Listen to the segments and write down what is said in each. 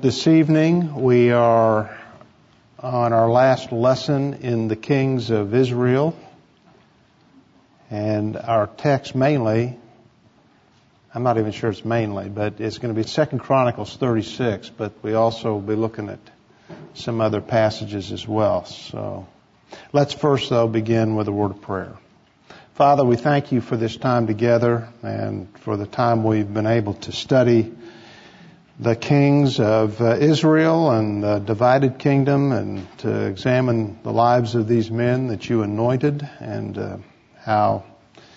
This evening we are on our last lesson in the Kings of Israel, and our text mainly, I'm not even sure it's mainly, but it's going to be 2 Chronicles 36, but we also will be looking at some other passages as well. So let's first, though, begin with a word of prayer. Father, we thank you for this time together and for the time we've been able to study the kings of Israel and the divided kingdom, and to examine the lives of these men that you anointed, and how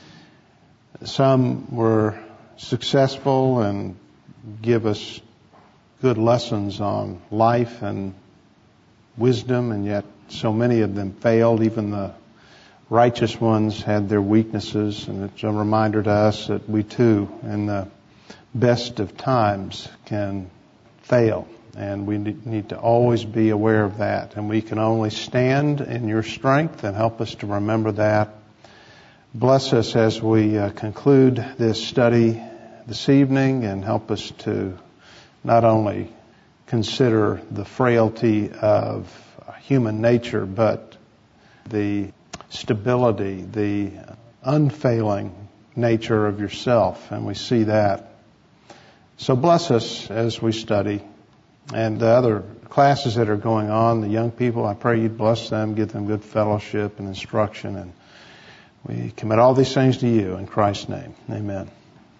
some were successful and give us good lessons on life and wisdom, and yet so many of them failed. Even the righteous ones had their weaknesses, and it's a reminder to us that we too, in the best of times, can fail, and we need to always be aware of that, and we can only stand in your strength, and help us to remember that. Bless us as we conclude this study this evening, and help us to not only consider the frailty of human nature, but the stability, the unfailing nature of yourself, and we see that. So bless us as we study. And the other classes that are going on, the young people, I pray you'd bless them, give them good fellowship and instruction. And we commit all these things to you in Christ's name. Amen.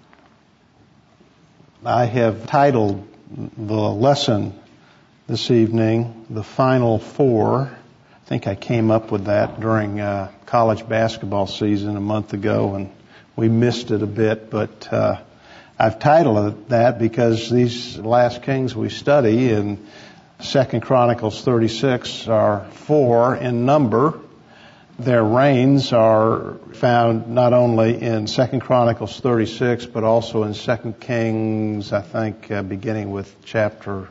I have titled the lesson this evening, The Final Four. I think I came up with that during college basketball season a month ago, and we missed it a bit, but I've titled it that because these last kings we study in 2 Chronicles 36 are 4 in number. Their reigns are found not only in 2 Chronicles 36, but also in 2 Kings, I think, beginning with chapter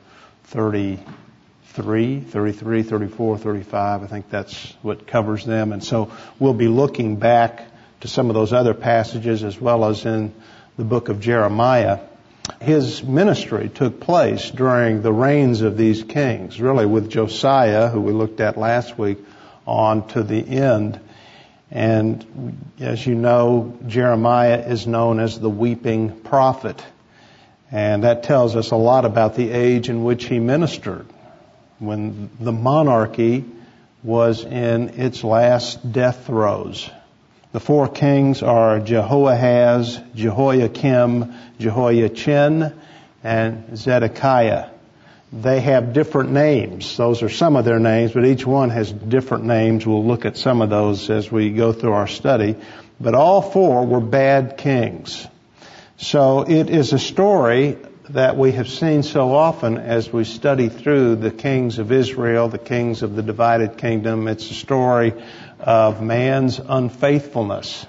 33, 34, 35. I think that's what covers them. And so we'll be looking back to some of those other passages, as well as in the book of Jeremiah. His ministry took place during the reigns of these kings, really with Josiah, who we looked at last week, on to the end. And as you know, Jeremiah is known as the weeping prophet. And that tells us a lot about the age in which he ministered, when the monarchy was in its last death throes. The 4 kings are Jehoahaz, Jehoiakim, Jehoiachin, and Zedekiah. They have different names. Those are some of their names, but each one has different names. We'll look at some of those as we go through our study. But all 4 were bad kings. So it is a story that we have seen so often as we study through the kings of Israel, the kings of the divided kingdom. It's a story of man's unfaithfulness.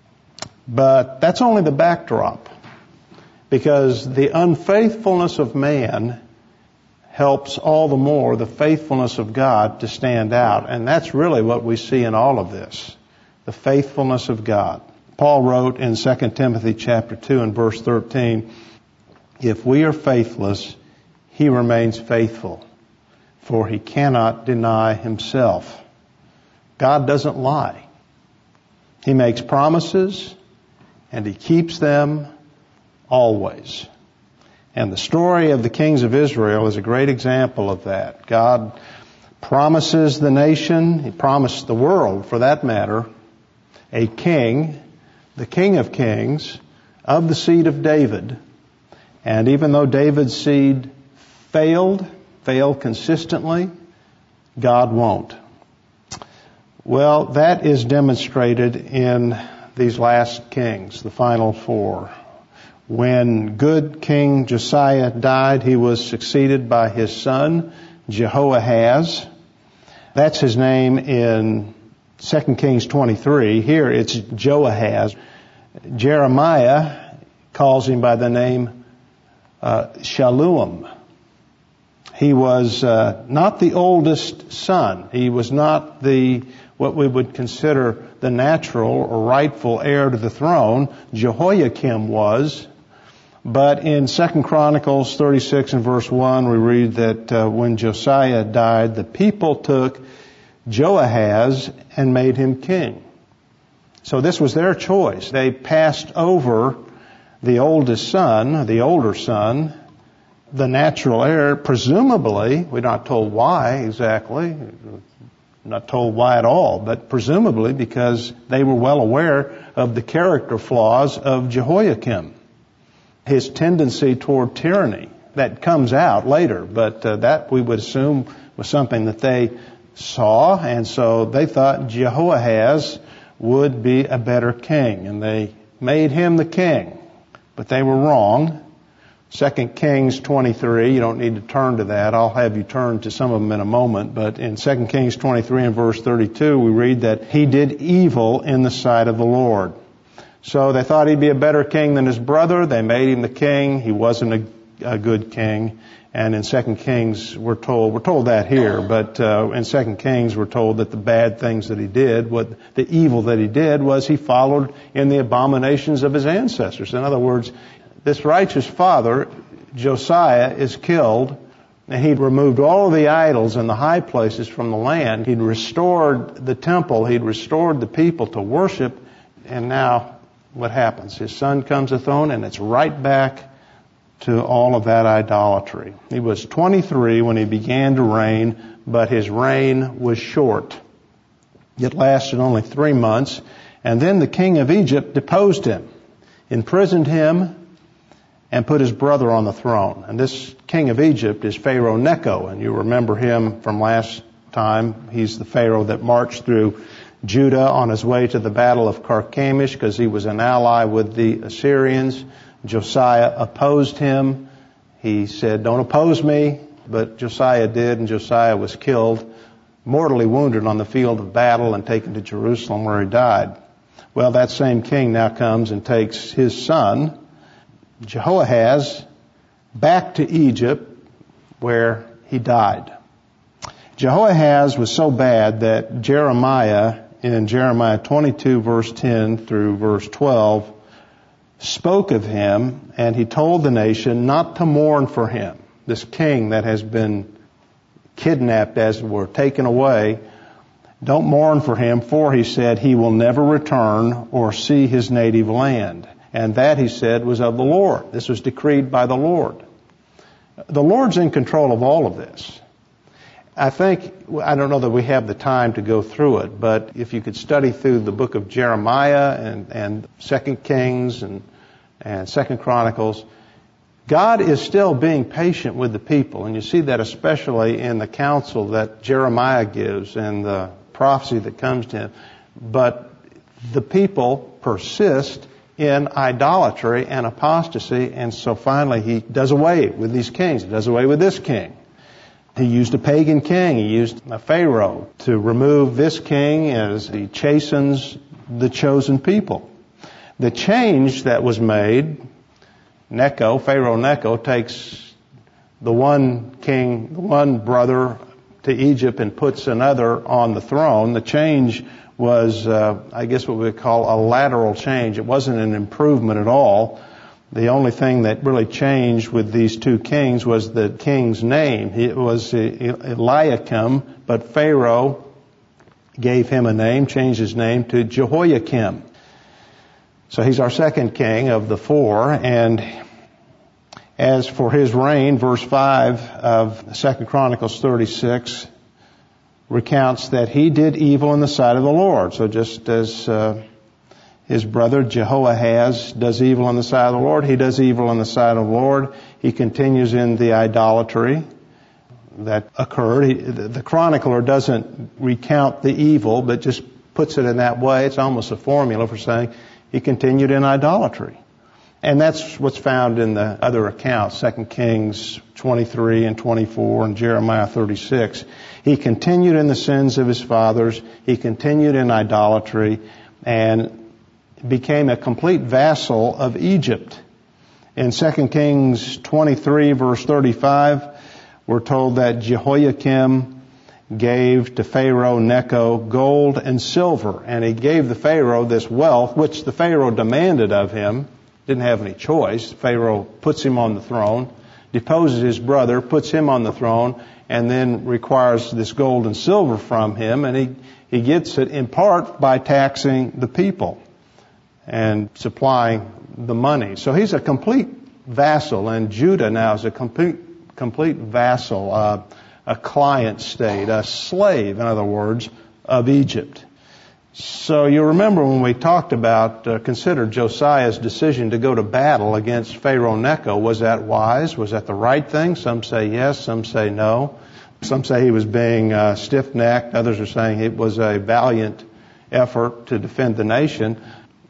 But that's only the backdrop, because the unfaithfulness of man helps all the more the faithfulness of God to stand out. And that's really what we see in all of this, the faithfulness of God. Paul wrote in 2 Timothy chapter 2 and verse 13, "If we are faithless, he remains faithful, for he cannot deny himself." God doesn't lie. He makes promises, and he keeps them always. And the story of the kings of Israel is a great example of that. God promises the nation, he promised the world, for that matter, a king, the King of Kings, of the seed of David. And even though David's seed failed consistently, God won't. Well, that is demonstrated in these last kings, the final 4. When good King Josiah died, he was succeeded by his son, Jehoahaz. That's his name in 2 Kings 23. Here it's Joahaz. Jeremiah calls him by the name Shallum. He was not the oldest son. He was not what we would consider the natural or rightful heir to the throne. Jehoiakim was. But in 2 Chronicles 36 and verse 1, we read that when Josiah died, the people took Joahaz and made him king. So this was their choice. They passed over the oldest son, the older son, the natural heir, presumably, we're not told why exactly, not told why at all, but presumably because they were well aware of the character flaws of Jehoiakim, his tendency toward tyranny. That comes out later, but that we would assume was something that they saw, and so they thought Jehoahaz would be a better king, and they made him the king. But they were wrong. 2 Kings 23, you don't need to turn to that. I'll have you turn to some of them in a moment. But in 2 Kings 23 and verse 32, we read that he did evil in the sight of the Lord. So they thought he'd be a better king than his brother. They made him the king. He wasn't a good king. And in 2 Kings, we're told that here, but in 2 Kings, we're told that the bad things that he did, the evil that he did, was he followed in the abominations of his ancestors. In other words, this righteous father, Josiah, is killed, and he'd removed all of the idols and the high places from the land. He'd restored the temple. He'd restored the people to worship. And now what happens? His son comes to the throne, and it's right back to all of that idolatry. He was 23 when he began to reign, but his reign was short. It lasted only 3 months, and then the king of Egypt deposed him, imprisoned him, and put his brother on the throne. And this king of Egypt is Pharaoh Necho, and you remember him from last time. He's the Pharaoh that marched through Judah on his way to the battle of Carchemish because he was an ally with the Assyrians. Josiah opposed him. He said, "Don't oppose me," but Josiah did, and Josiah was killed, mortally wounded on the field of battle and taken to Jerusalem where he died. Well, that same king now comes and takes his son, Jehoahaz, back to Egypt where he died. Jehoahaz was so bad that Jeremiah, in Jeremiah 22 verse 10 through verse 12, spoke of him, and he told the nation not to mourn for him. This king that has been kidnapped, as it were, taken away, don't mourn for him, for he said he will never return or see his native land. And that, he said, was of the Lord. This was decreed by the Lord. The Lord's in control of all of this. I don't know that we have the time to go through it, but if you could study through the book of Jeremiah and 2 Kings and 2 Chronicles, God is still being patient with the people. And you see that especially in the counsel that Jeremiah gives and the prophecy that comes to him. But the people persist in idolatry and apostasy, and so finally he does away with these kings. He does away with this king. He used a pagan king. He used a Pharaoh to remove this king as he chastens the chosen people. The change that was made, Pharaoh Necho takes the one king, the one brother to Egypt and puts another on the throne. The change was, I guess what we would call a lateral change. It wasn't an improvement at all. The only thing that really changed with these two kings was the king's name. It was Eliakim, but Pharaoh gave him a name, changed his name to Jehoiakim. So he's our second king of the four. And as for his reign, verse 5 of 2 Chronicles 36 recounts that he did evil in the sight of the Lord. So just as his brother Jehoahaz does evil in the sight of the Lord, he does evil in the sight of the Lord. He continues in the idolatry that occurred. The chronicler doesn't recount the evil, but just puts it in that way. It's almost a formula for saying he continued in idolatry. And that's what's found in the other accounts, 2 Kings 23 and 24 and Jeremiah 36. He continued in the sins of his fathers. He continued in idolatry and became a complete vassal of Egypt. In 2 Kings 23 verse 35, we're told that Jehoiakim gave to Pharaoh Necho gold and silver, and he gave the Pharaoh this wealth, which the Pharaoh demanded of him. didn't have any choice. Pharaoh puts him on the throne, deposes his brother, puts him on the throne, and then requires this gold and silver from him, and he gets it in part by taxing the people and supplying the money. So he's a complete vassal, and Judah now is a complete vassal, a client state, a slave, in other words, of Egypt. So you remember when we talked about, considered Josiah's decision to go to battle against Pharaoh Necho. Was that wise? Was that the right thing? Some say yes, some say no. Some say he was being stiff-necked. Others are saying it was a valiant effort to defend the nation.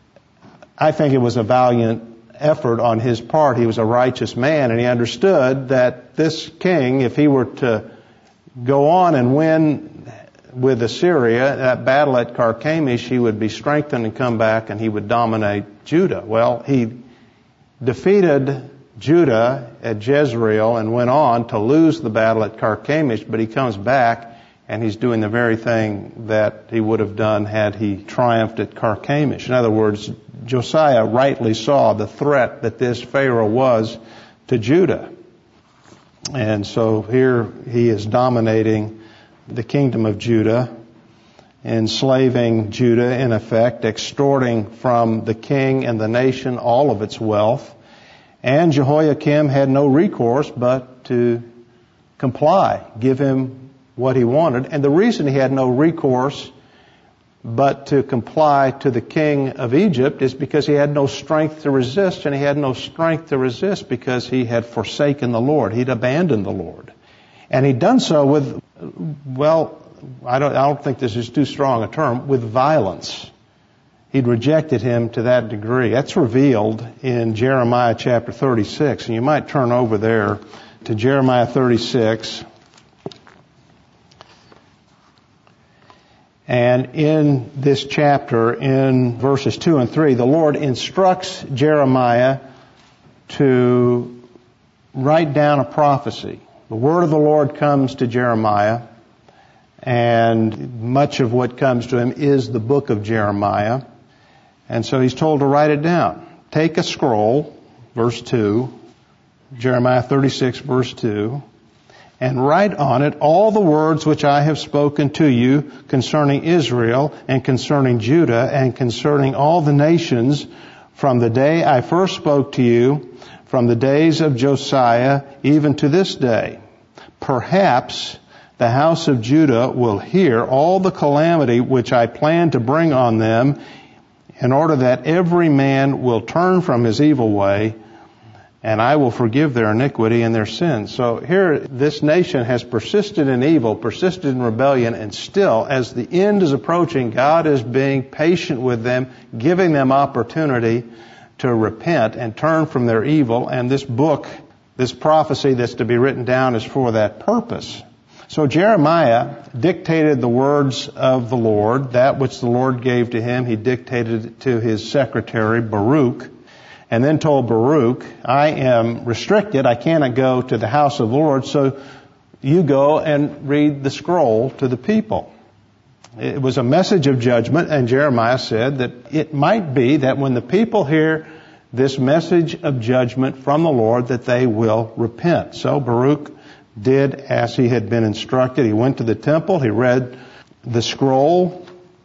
I think it was a valiant effort on his part. He was a righteous man, and he understood that this king, if he were to go on and win with Assyria, that battle at Carchemish, he would be strengthened and come back and he would dominate Judah. Well, he defeated Judah at Jezreel and went on to lose the battle at Carchemish, but he comes back and he's doing the very thing that he would have done had he triumphed at Carchemish. In other words, Josiah rightly saw the threat that this Pharaoh was to Judah. And so here he is dominating the kingdom of Judah, enslaving Judah in effect, extorting from the king and the nation all of its wealth. And Jehoiakim had no recourse but to comply, give him what he wanted. And the reason he had no recourse but to comply to the king of Egypt is because he had no strength to resist, and he had no strength to resist because he had forsaken the Lord. He'd abandoned the Lord. And he'd done so with, well, I don't think this is too strong a term, with violence. He'd rejected him to that degree. That's revealed in Jeremiah chapter 36. And you might turn over there to Jeremiah 36. And in this chapter, in verses 2 and 3, the Lord instructs Jeremiah to write down a prophecy. The word of the Lord comes to Jeremiah, and much of what comes to him is the book of Jeremiah. And so he's told to write it down. Take a scroll, verse 2, Jeremiah 36, verse 2, and write on it all the words which I have spoken to you concerning Israel and concerning Judah and concerning all the nations from the day I first spoke to you, from the days of Josiah even to this day. Perhaps the house of Judah will hear all the calamity which I plan to bring on them, in order that every man will turn from his evil way, and I will forgive their iniquity and their sins. So here, this nation has persisted in evil, persisted in rebellion, and still, as the end is approaching, God is being patient with them, giving them opportunity to repent and turn from their evil. And this book, this prophecy that's to be written down, is for that purpose. So Jeremiah dictated the words of the Lord, that which the Lord gave to him. He dictated it to his secretary, Baruch, and then told Baruch, I am restricted. I cannot go to the house of the Lord, so you go and read the scroll to the people. It was a message of judgment, and Jeremiah said that it might be that when the people hear this message of judgment from the Lord, that they will repent. So Baruch did as he had been instructed. He went to the temple. He read the scroll.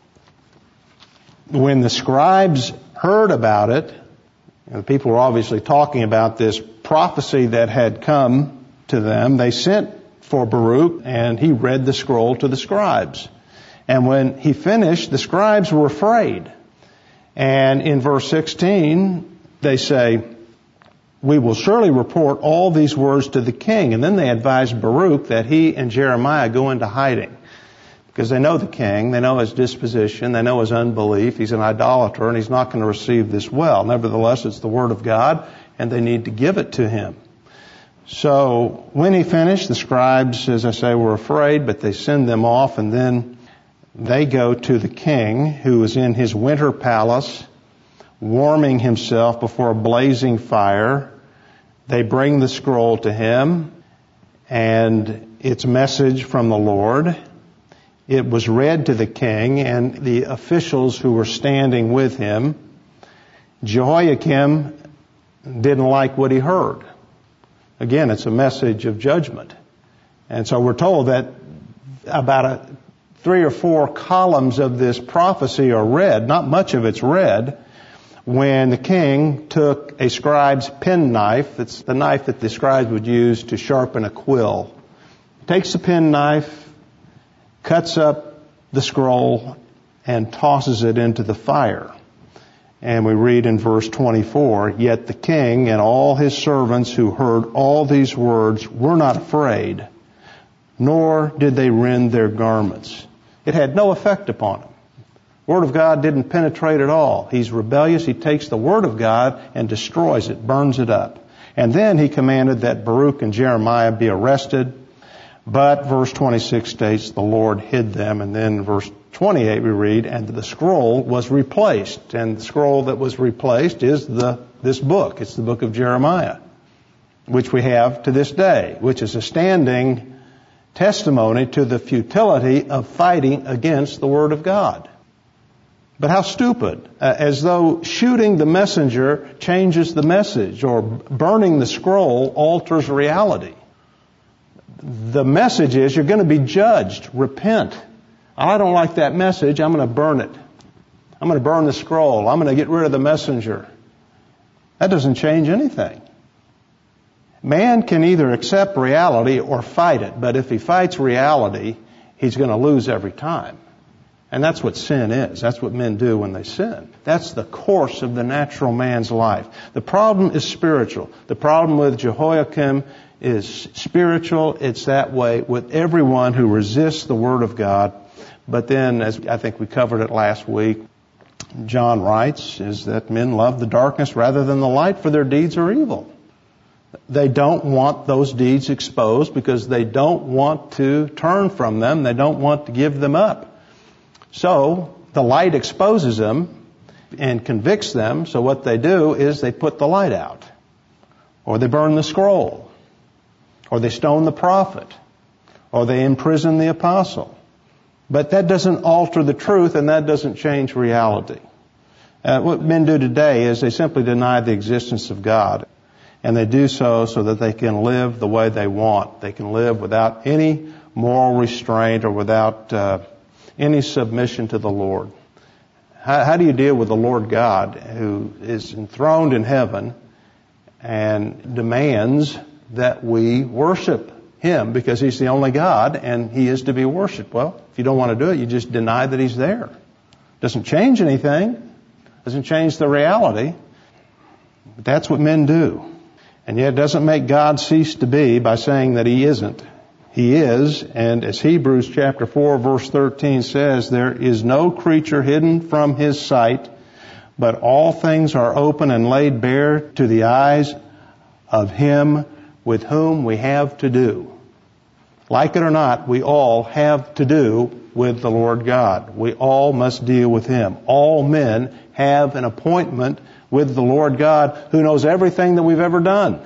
When the scribes heard about it, the people were obviously talking about this prophecy that had come to them. They sent for Baruch, and he read the scroll to the scribes. And when he finished, the scribes were afraid. And in verse 16, they say, we will surely report all these words to the king. And then they advised Baruch that he and Jeremiah go into hiding. Because they know the king, they know his disposition, they know his unbelief. He's an idolater, and he's not going to receive this well. Nevertheless, it's the word of God, and they need to give it to him. So when he finished, the scribes, as I say, were afraid, but they send them off, and then they go to the king, who is in his winter palace, warming himself before a blazing fire. They bring the scroll to him, and its message from the Lord. It was read to the king and the officials who were standing with him. Jehoiakim didn't like what he heard. Again, it's a message of judgment. And so we're told that about 3 or 4 columns of this prophecy are read, not much of it's read, when the king took a scribe's penknife. It's the knife that the scribes would use to sharpen a quill. Takes the penknife, cuts up the scroll, and tosses it into the fire. And we read in verse 24, "Yet the king and all his servants who heard all these words were not afraid, nor did they rend their garments." It had no effect upon him. The Word of God didn't penetrate at all. He's rebellious. He takes the Word of God and destroys it, burns it up. And then he commanded that Baruch and Jeremiah be arrested. But verse 26 states the Lord hid them. And then verse 28 we read, "And the scroll was replaced." And the scroll that was replaced is this book. It's the book of Jeremiah, which we have to this day, which is a standing testimony to the futility of fighting against the Word of God. But how stupid. As though shooting the messenger changes the message, or burning the scroll alters reality. The message is you're going to be judged. Repent. I don't like that message. I'm going to burn it. I'm going to burn the scroll. I'm going to get rid of the messenger. That doesn't change anything. Man can either accept reality or fight it. But if he fights reality, he's going to lose every time. And that's what sin is. That's what men do when they sin. That's the course of the natural man's life. The problem is spiritual. The problem with Jehoiakim is spiritual. It's that way with everyone who resists the Word of God. But then, as I think we covered it last week, John writes, is that men love the darkness rather than the light, for their deeds are evil. They don't want those deeds exposed because they don't want to turn from them. They don't want to give them up. So the light exposes them and convicts them. So what they do is they put the light out, or they burn the scroll, or they stone the prophet, or they imprison the apostle. But that doesn't alter the truth, and that doesn't change reality. What men do today is they simply deny the existence of God. And they do so that they can live the way they want. They can live without any moral restraint or without any submission to the Lord. How do you deal with the Lord God, who is enthroned in heaven and demands that we worship Him because He's the only God and He is to be worshiped? Well, if you don't want to do it, you just deny that He's there. Doesn't change anything. Doesn't change the reality. But that's what men do. And yet it doesn't make God cease to be by saying that He isn't. He is, and as Hebrews chapter 4 verse 13 says, there is no creature hidden from His sight, but all things are open and laid bare to the eyes of Him with whom we have to do. Like it or not, we all have to do with the Lord God. We all must deal with Him. All men have an appointment with the Lord God, who knows everything that we've ever done.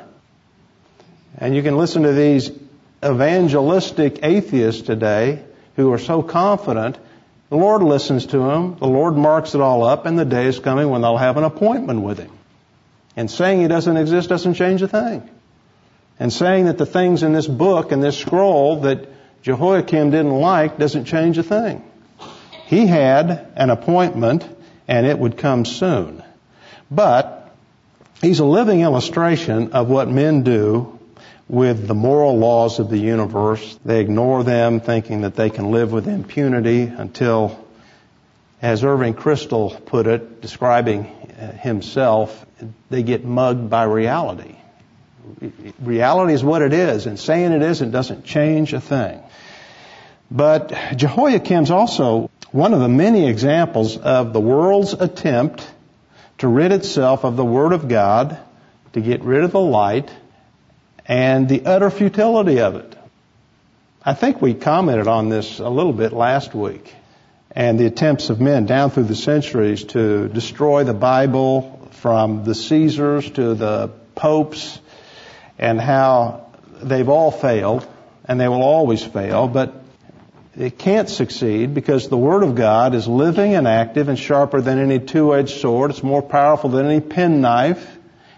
And you can listen to these evangelistic atheists today who are so confident. The Lord listens to them. The Lord marks it all up, and the day is coming when they'll have an appointment with Him. And saying He doesn't exist doesn't change a thing. And saying that the things in this book and this scroll that Jehoiakim didn't like doesn't change a thing. He had an appointment, and it would come soon. But he's a living illustration of what men do with the moral laws of the universe. They ignore them, thinking that they can live with impunity until, as Irving Kristol put it, describing himself, they get mugged by reality. Reality is what it is, and saying it isn't doesn't change a thing. But Jehoiakim's also one of the many examples of the world's attempt to rid itself of the Word of God, to get rid of the light, and the utter futility of it. I think we commented on this a little bit last week, and the attempts of men down through the centuries to destroy the Bible, from the Caesars to the popes, and how they've all failed, and they will always fail, but it can't succeed because the Word of God is living and active and sharper than any two-edged sword. It's more powerful than any penknife,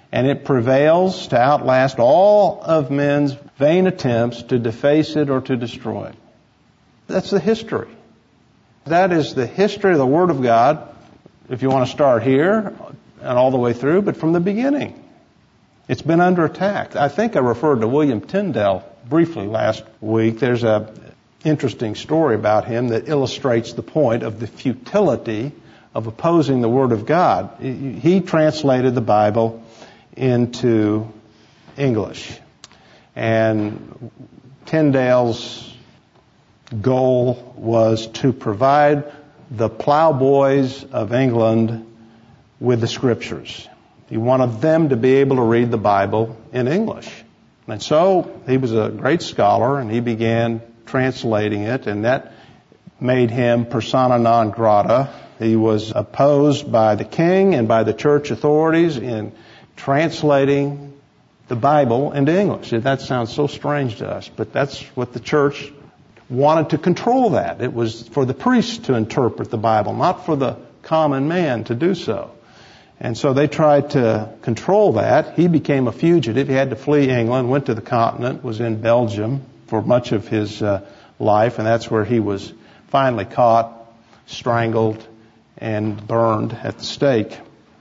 And it prevails to outlast all of men's vain attempts to deface it or to destroy it. That's the history. That is the history of the Word of God, if you want to start here and all the way through, but from the beginning. It's been under attack. I think I referred to William Tyndale briefly last week. There's an interesting story about him that illustrates the point of the futility of opposing the Word of God. He translated the Bible into English. And Tyndale's goal was to provide the plowboys of England with the Scriptures. He wanted them to be able to read the Bible in English. And so he was a great scholar, and he began translating it, and that made him persona non grata. He was opposed by the king and by the church authorities in translating the Bible into English. That sounds so strange to us, but that's what the church wanted to control that. It was for the priests to interpret the Bible, not for the common man to do so. And so they tried to control that. He became a fugitive. He had to flee England, went to the continent, was in Belgium for much of his life, and that's where he was finally caught, strangled, and burned at the stake.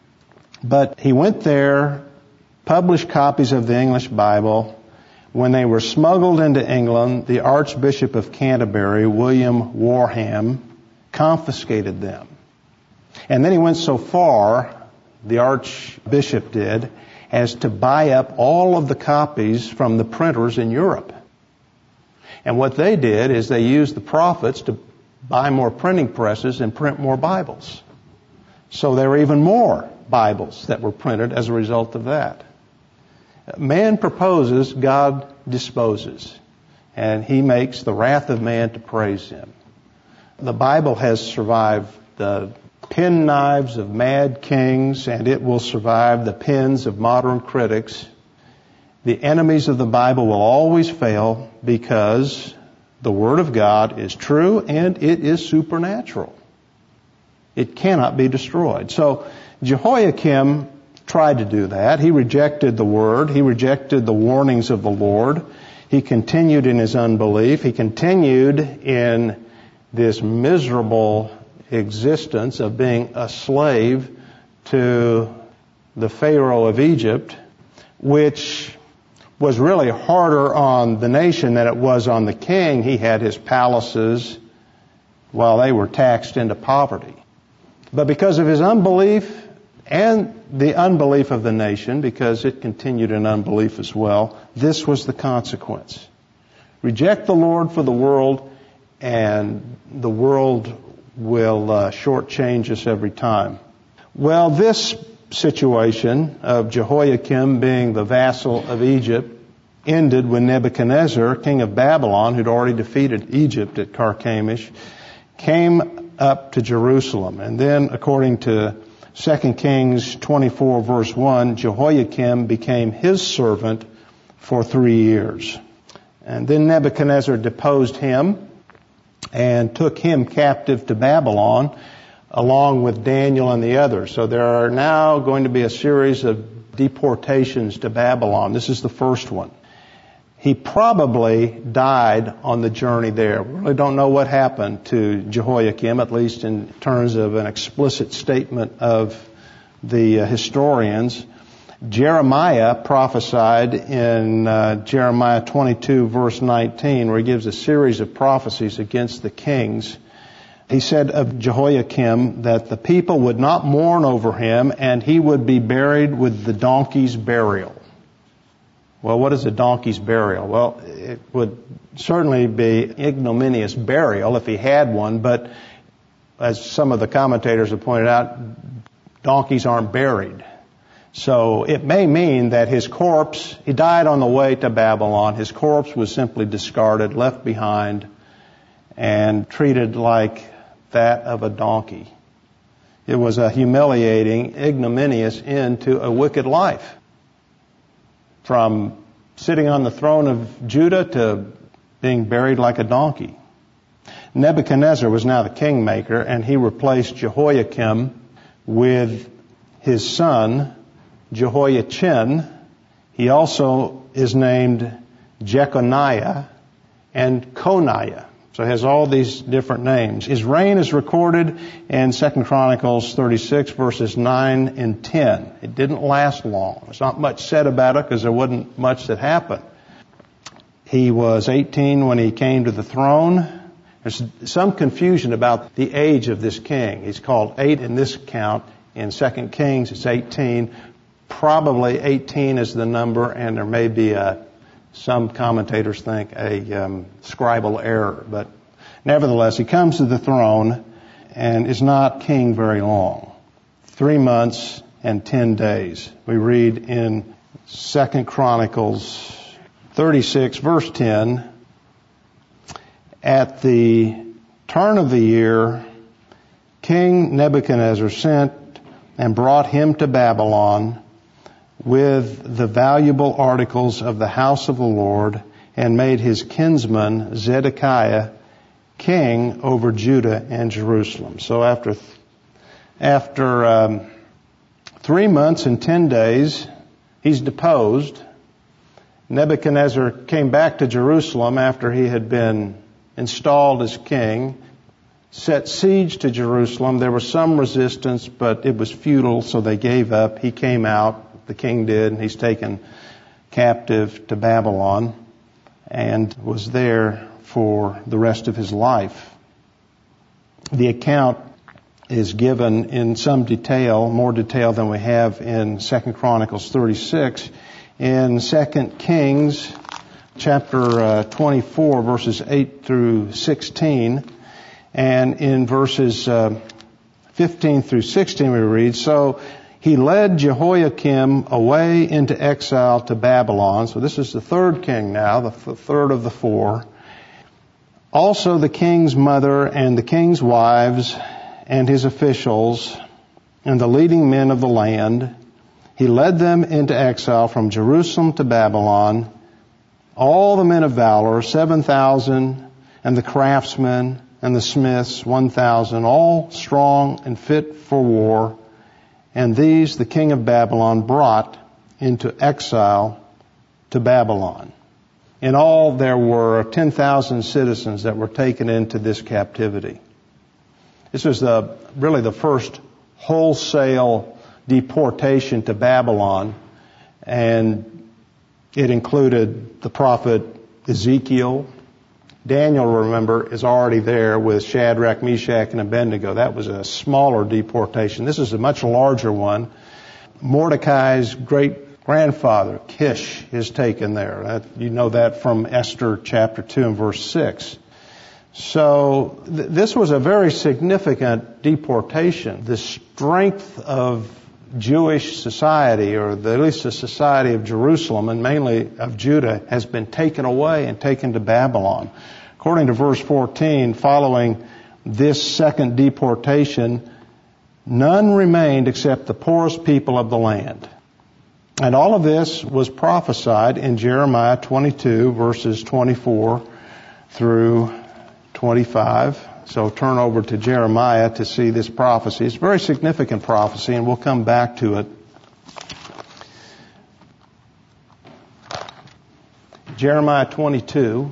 But he went there, published copies of the English Bible. When they were smuggled into England, the Archbishop of Canterbury, William Warham, confiscated them. And then he went so far, the Archbishop did, as to buy up all of the copies from the printers in Europe. And what they did is they used the profits to buy more printing presses and print more Bibles. So there were even more Bibles that were printed as a result of that. Man proposes, God disposes. And He makes the wrath of man to praise Him. The Bible has survived the penknives of mad kings, and it will survive the pens of modern critics. The enemies of the Bible will always fail because the Word of God is true and it is supernatural. It cannot be destroyed. So Jehoiakim tried to do that. He rejected the Word. He rejected the warnings of the Lord. He continued in his unbelief. He continued in this miserable existence of being a slave to the Pharaoh of Egypt, which was really harder on the nation than it was on the king. He had his palaces while they were taxed into poverty. But because of his unbelief and the unbelief of the nation, because it continued in unbelief as well, this was the consequence. Reject the Lord for the world, and the world will shortchange us every time. Well, this situation of Jehoiakim being the vassal of Egypt ended when Nebuchadnezzar, king of Babylon, who'd already defeated Egypt at Carchemish, came up to Jerusalem. And then, according to 2 Kings 24, verse 1, Jehoiakim became his servant for 3 years. And then Nebuchadnezzar deposed him and took him captive to Babylon, along with Daniel and the others. So there are now going to be a series of deportations to Babylon. This is the first one. He probably died on the journey there. We really don't know what happened to Jehoiakim, at least in terms of an explicit statement of the historians. Jeremiah prophesied in Jeremiah 22, verse 19, where he gives a series of prophecies against the kings. He said of Jehoiakim that the people would not mourn over him, and he would be buried with the donkey's burial. Well, what is a donkey's burial? Well, it would certainly be ignominious burial if he had one, but as some of the commentators have pointed out, donkeys aren't buried. So it may mean that his corpse, he died on the way to Babylon, his corpse was simply discarded, left behind, and treated like that of a donkey. It was a humiliating, ignominious end to a wicked life. From sitting on the throne of Judah to being buried like a donkey. Nebuchadnezzar was now the kingmaker, and he replaced Jehoiakim with his son, Jehoiachin. He also is named Jeconiah and Coniah. So he has all these different names. His reign is recorded in 2 Chronicles 36, verses 9 and 10. It didn't last long. There's not much said about it because there wasn't much that happened. He was 18 when he came to the throne. There's some confusion about the age of this king. He's called 8 in this account. In 2 Kings, it's 18. Probably 18 is the number, and there may be some commentators think a scribal error. But nevertheless, he comes to the throne and is not king very long. 3 months and 10 days. We read in 2 Chronicles 36, verse 10, at the turn of the year, King Nebuchadnezzar sent and brought him to Babylon with the valuable articles of the house of the Lord, and made his kinsman Zedekiah king over Judah and Jerusalem. So after 3 months and 10 days, he's deposed. Nebuchadnezzar came back to Jerusalem after he had been installed as king, set siege to Jerusalem. There was some resistance, but it was futile, so they gave up. He came out. The king did, and he's taken captive to Babylon and was there for the rest of his life. The account is given in some detail, more detail than we have in 2 Chronicles 36. In 2 Kings chapter 24, verses 8 through 16, and in verses 15 through 16 we read, so he led Jehoiakim away into exile to Babylon. So this is the third king now, the third of the 4. Also the king's mother and the king's wives and his officials and the leading men of the land. He led them into exile from Jerusalem to Babylon. All the men of valor, 7,000, and the craftsmen and the smiths, 1,000, all strong and fit for war. And these the king of Babylon brought into exile to Babylon. In all, there were 10,000 citizens that were taken into this captivity. This was really the first wholesale deportation to Babylon, and it included the prophet Ezekiel. Daniel, remember, is already there with Shadrach, Meshach, and Abednego. That was a smaller deportation. This is a much larger one. Mordecai's great-grandfather, Kish, is taken there. You know that from Esther chapter 2 and verse 6. So this was a very significant deportation. The strength of Jewish society, or at least the society of Jerusalem and mainly of Judah, has been taken away and taken to Babylon. According to verse 14, following this second deportation, none remained except the poorest people of the land. And all of this was prophesied in Jeremiah 22, verses 24 through 25. So turn over to Jeremiah to see this prophecy. It's a very significant prophecy, and we'll come back to it. Jeremiah 22.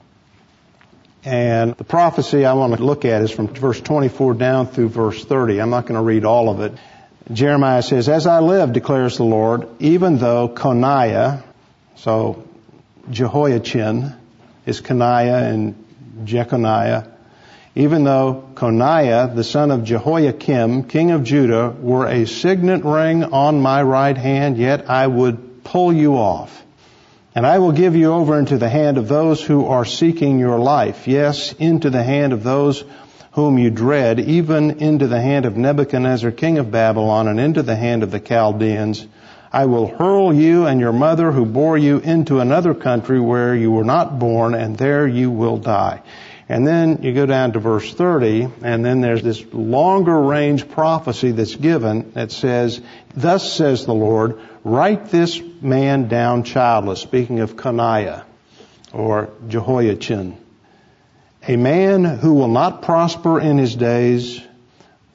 And the prophecy I want to look at is from verse 24 down through verse 30. I'm not going to read all of it. Jeremiah says, as I live, declares the Lord, even though Coniah, so Jehoiachin is Coniah and Jeconiah, even though Coniah, the son of Jehoiakim, king of Judah, were a signet ring on my right hand, yet I would pull you off. And I will give you over into the hand of those who are seeking your life. Yes, into the hand of those whom you dread, even into the hand of Nebuchadnezzar, king of Babylon, and into the hand of the Chaldeans. I will hurl you and your mother who bore you into another country where you were not born, and there you will die. And then you go down to verse 30, and then there's this longer range prophecy that's given that says, thus says the Lord, write this man down childless, speaking of Coniah or Jehoiachin, a man who will not prosper in his days,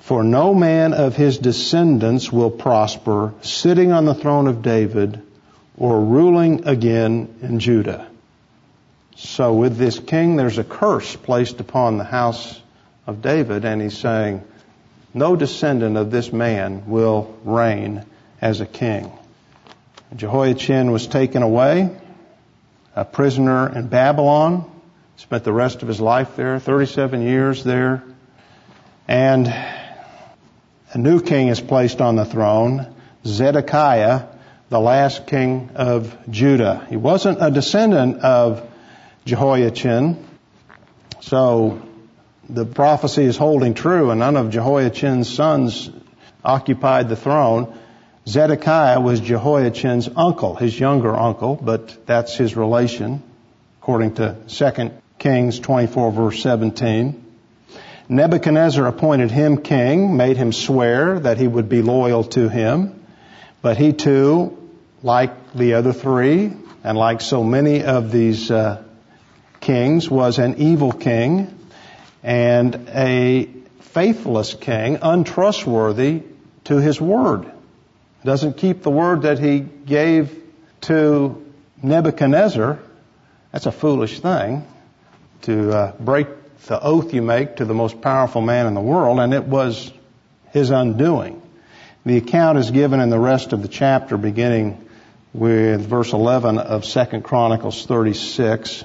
For no man of his descendants will prosper, sitting on the throne of David or ruling again in Judah. So with this king, there's a curse placed upon the house of David, and he's saying, no descendant of this man will reign as a king. Jehoiachin was taken away, a prisoner in Babylon, spent the rest of his life there, 37 years there, and a new king is placed on the throne, Zedekiah, the last king of Judah. He wasn't a descendant of Jehoiachin, so the prophecy is holding true, and none of Jehoiachin's sons occupied the throne. Zedekiah was Jehoiachin's uncle, his younger uncle, but that's his relation, according to 2 Kings 24, verse 17. Nebuchadnezzar appointed him king, made him swear that he would be loyal to him, but he too, like the other three, and like so many of these kings, was an evil king and a faithless king, untrustworthy to his word. Doesn't keep the word that he gave to Nebuchadnezzar. That's a foolish thing, to break the oath you make to the most powerful man in the world, and it was his undoing. The account is given in the rest of the chapter, beginning with verse 11 of 2 Chronicles 36.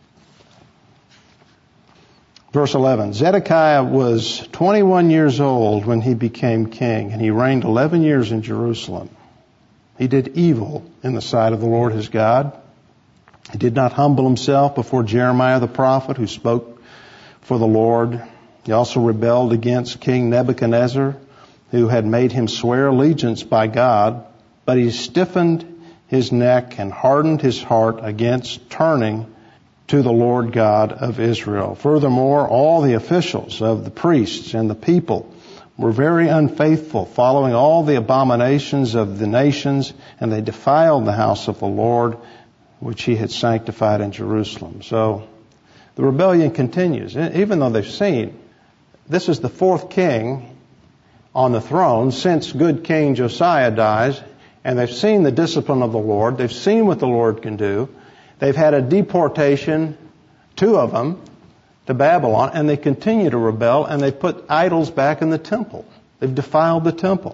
Verse 11, Zedekiah was 21 years old when he became king, and he reigned 11 years in Jerusalem. He did evil in the sight of the Lord his God. He did not humble himself before Jeremiah the prophet, who spoke for the Lord. He also rebelled against King Nebuchadnezzar, who had made him swear allegiance by God, but he stiffened his neck and hardened his heart against turning to the Lord God of Israel. Furthermore, all the officials of the priests and the people were very unfaithful, following all the abominations of the nations, and they defiled the house of the Lord, which he had sanctified in Jerusalem. So the rebellion continues. Even though they've seen, this is the fourth king on the throne since good King Josiah dies, and they've seen the discipline of the Lord. They've seen what the Lord can do. They've had a deportation, 2 of them, to Babylon, and they continue to rebel, and they put idols back in the temple. They've defiled the temple.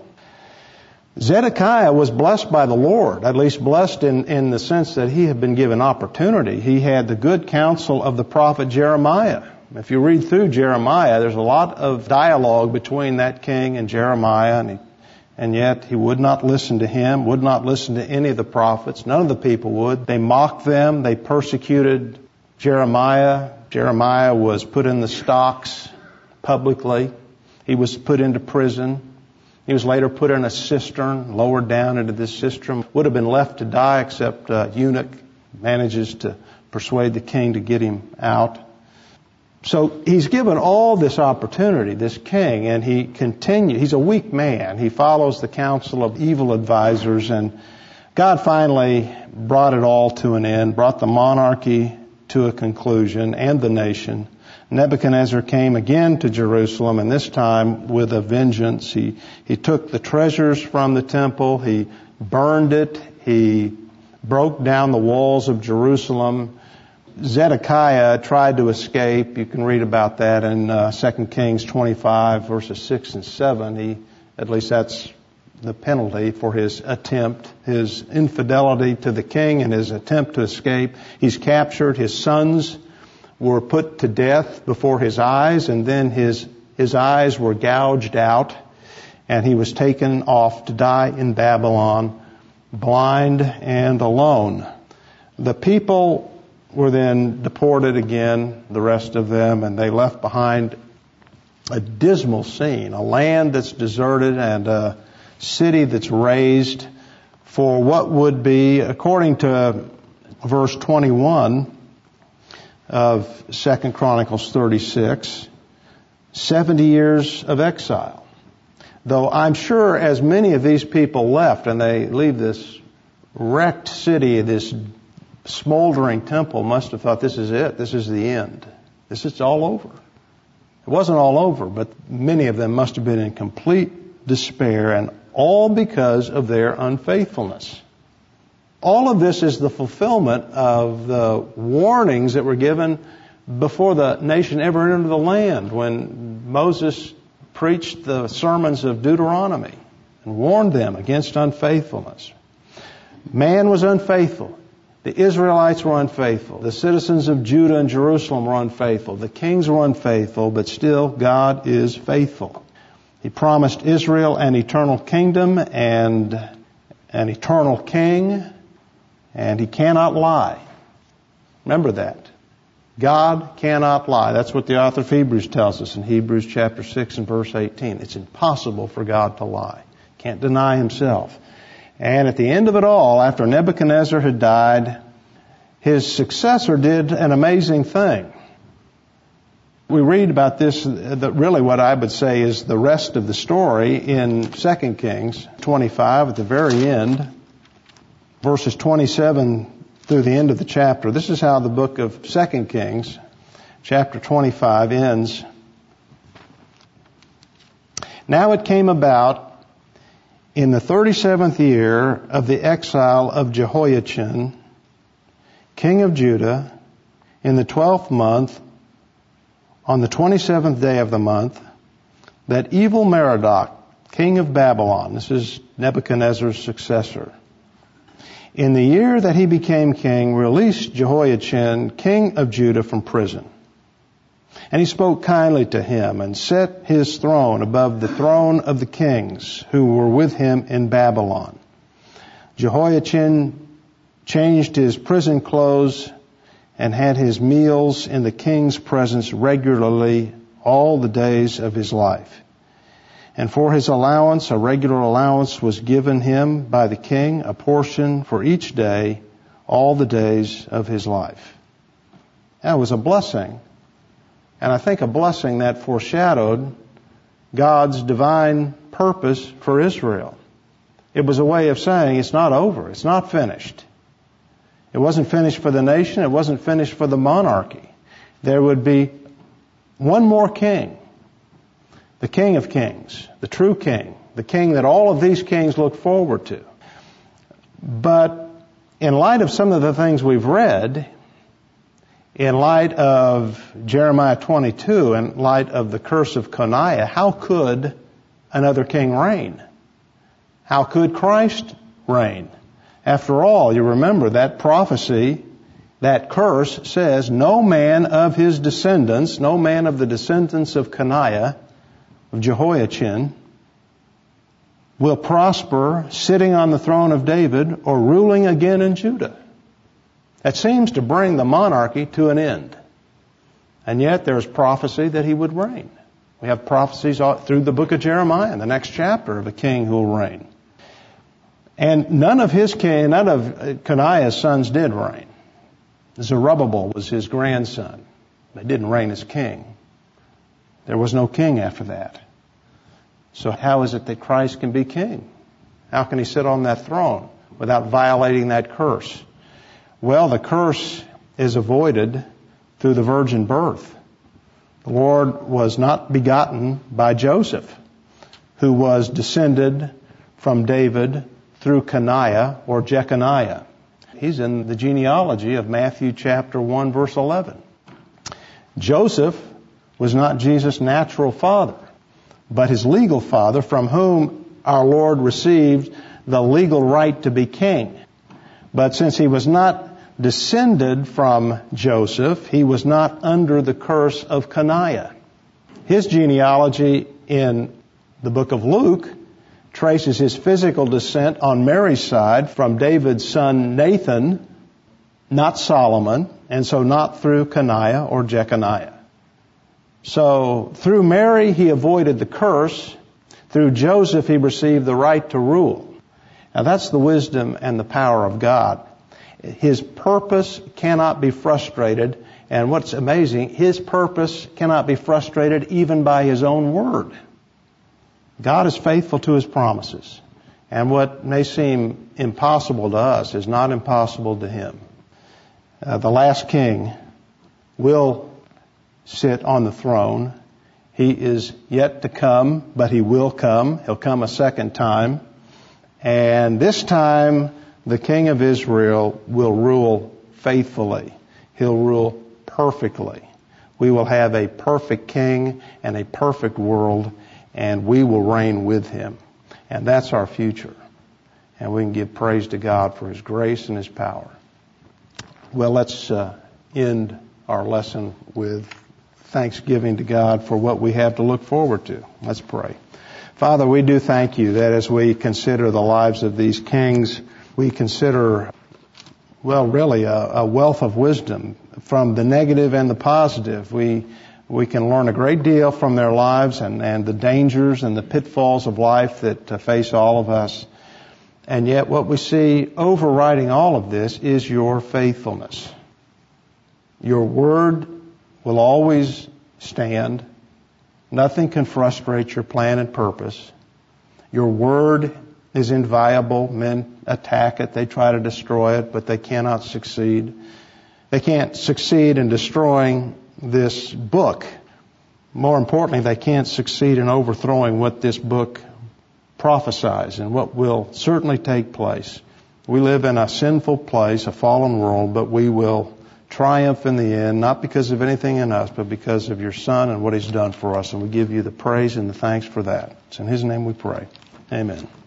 Zedekiah was blessed by the Lord, at least blessed in the sense that he had been given opportunity. He had the good counsel of the prophet Jeremiah. If you read through Jeremiah, there's a lot of dialogue between that king and Jeremiah, and yet he would not listen to him, would not listen to any of the prophets. None of the people would. They mocked them. They persecuted Jeremiah. Jeremiah was put in the stocks publicly. He was put into prison. He was later put in a cistern, lowered down into this cistern. Would have been left to die, except eunuch manages to persuade the king to get him out. So he's given all this opportunity, this king, and he continues. He's a weak man. He follows the counsel of evil advisors, and God finally brought it all to an end, brought the monarchy to a conclusion and the nation. Nebuchadnezzar came again to Jerusalem, and this time with a vengeance. He took the treasures from the temple. He burned it. He broke down the walls of Jerusalem. Zedekiah tried to escape. You can read about that in 2 Kings 25, verses 6 and 7. At least that's the penalty for his attempt, his infidelity to the king and his attempt to escape. He's captured. His sons were put to death before his eyes, and then his eyes were gouged out, and he was taken off to die in Babylon, blind and alone. The people were then deported again, the rest of them, and they left behind a dismal scene, a land that's deserted and a city that's razed for what would be, according to verse 21 of 2 Chronicles 36, 70 years of exile. Though I'm sure as many of these people left and they leave this wrecked city, this smoldering temple, must have thought, this is it. This is the end. This is all over. It wasn't all over, but many of them must have been in complete despair, and all because of their unfaithfulness. All of this is the fulfillment of the warnings that were given before the nation ever entered the land, when Moses preached the sermons of Deuteronomy and warned them against unfaithfulness. Man was unfaithful. The Israelites were unfaithful. The citizens of Judah and Jerusalem were unfaithful. The kings were unfaithful, but still God is faithful. He promised Israel an eternal kingdom and an eternal king, and He cannot lie. Remember that. God cannot lie. That's what the author of Hebrews tells us in Hebrews chapter 6 and verse 18. It's impossible for God to lie. Can't deny Himself. And at the end of it all, after Nebuchadnezzar had died, his successor did an amazing thing. We read about this, really what I would say is the rest of the story in 2 Kings 25 at the very end, verses 27 through the end of the chapter. This is how the book of 2 Kings, chapter 25, ends. Now it came about in the 37th year of the exile of Jehoiachin, king of Judah, in the 12th month, on the 27th day of the month, that evil Merodach, king of Babylon, this is Nebuchadnezzar's successor, in the year that he became king, released Jehoiachin, king of Judah, from prison. And he spoke kindly to him and set his throne above the throne of the kings who were with him in Babylon. Jehoiachin changed his prison clothes and had his meals in the king's presence regularly all the days of his life. And for his allowance, a regular allowance was given him by the king, a portion for each day, all the days of his life. That was a blessing. And I think a blessing that foreshadowed God's divine purpose for Israel. It was a way of saying it's not over, it's not finished. It wasn't finished for the nation, it wasn't finished for the monarchy. There would be one more king, the King of Kings, the true king, the king that all of these kings look forward to. But in light of some of the things we've read, in light of Jeremiah 22, in light of the curse of Coniah, how could another king reign? How could Christ reign? After all, you remember that prophecy, that curse says, no man of his descendants, no man of the descendants of Coniah, of Jehoiachin, will prosper sitting on the throne of David or ruling again in Judah. That seems to bring the monarchy to an end. And yet there's prophecy that he would reign. We have prophecies through the book of Jeremiah, in the next chapter, of a king who will reign. And none of Coniah's sons did reign. Zerubbabel was his grandson. They didn't reign as king. There was no king after that. So how is it that Christ can be king? How can he sit on that throne without violating that curse? Well, the curse is avoided through the virgin birth. The Lord was not begotten by Joseph, who was descended from David through Coniah or Jeconiah. He's in the genealogy of Matthew chapter 1, verse 11. Joseph was not Jesus' natural father, but his legal father, from whom our Lord received the legal right to be king. But since he was not descended from Joseph, he was not under the curse of Coniah. His genealogy in the book of Luke traces his physical descent on Mary's side from David's son Nathan, not Solomon, and so not through Coniah or Jeconiah. So through Mary he avoided the curse. Through Joseph he received the right to rule. Now that's the wisdom and the power of God. His purpose cannot be frustrated. And what's amazing, his purpose cannot be frustrated even by his own word. God is faithful to his promises. And what may seem impossible to us is not impossible to him. The last king will sit on the throne, He is yet to come, but He will come. He'll come a second time. And this time, the King of Israel will rule faithfully. He'll rule perfectly. We will have a perfect king and a perfect world, and we will reign with Him. And that's our future. And we can give praise to God for His grace and His power. Well, let's end our lesson with thanksgiving to God for what we have to look forward to. Let's pray. Father, we do thank You that as we consider the lives of these kings, we consider, well, really a wealth of wisdom from the negative and the positive. We can learn a great deal from their lives and the dangers and the pitfalls of life that face all of us. And yet what we see overriding all of this is Your faithfulness. Your word will always stand. Nothing can frustrate Your plan and purpose. Your word is inviolable. Men attack it. They try to destroy it, but they cannot succeed. They can't succeed in destroying this book. More importantly, they can't succeed in overthrowing what this book prophesies and what will certainly take place. We live in a sinful place, a fallen world, but we will triumph in the end, not because of anything in us, but because of Your Son and what He's done for us. And we give You the praise and the thanks for that. It's in His name we pray. Amen.